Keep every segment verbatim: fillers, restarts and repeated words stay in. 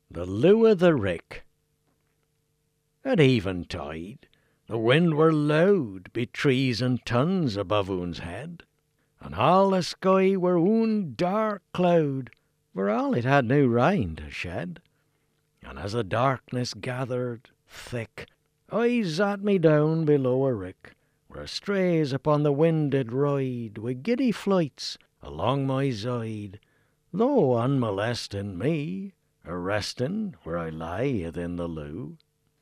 The Loo o' the Rick. At eventide the wind were loud be trees and tons above oon's head, and all the sky were oon dark cloud, for all it had no rain to shed. And as the darkness gathered thick, I sat me down below a rick, where strays upon the wind did ride wi' giddy flights along my side, though unmolesting me, a resting where I lay within the loo.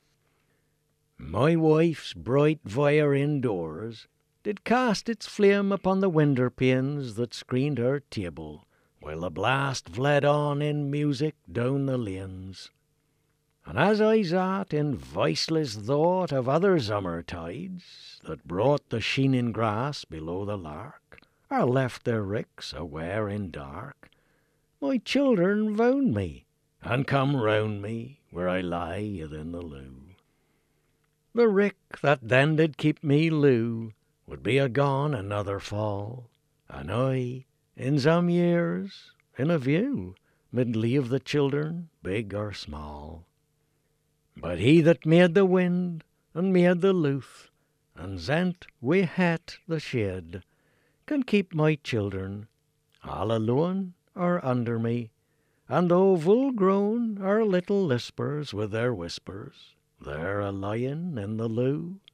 My wife's bright fire indoors did cast its flame upon the winder panes that screened her table, while the blast fled on in music down the lanes. And as I sat in voiceless thought of other summer tides that brought the sheening grass below the lark, or left their ricks aware in dark, my children found me and come round me where I lay within the loo. The rick that then did keep me loo would be a gone another fall, and I, in some years, in a view, mid leave the children, big or small. But he that made the wind and made the looth, and sent wi' het the shade, can keep my children all alone or under me, and though full grown or little lispers with their whispers, they're a lying in the loo.